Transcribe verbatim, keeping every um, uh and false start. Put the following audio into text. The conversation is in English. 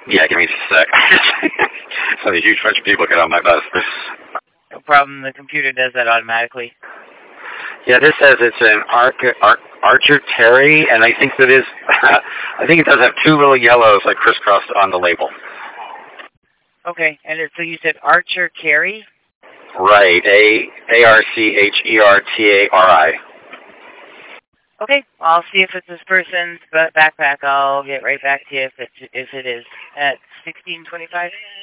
Yeah, give me just a sec. So a huge bunch of people get on my bus. No problem. The computer does that automatically. Yeah, this says it's an Ar- Ar- Archer Terry, and I think that is, I think it does have two little yellows like crisscrossed on the label. Okay, and it, so you said Archer Carry? Right, A A R C H E R T A R I. Okay, I'll see if it's this person's backpack. I'll get right back to you if it if it is at sixteen twenty-five.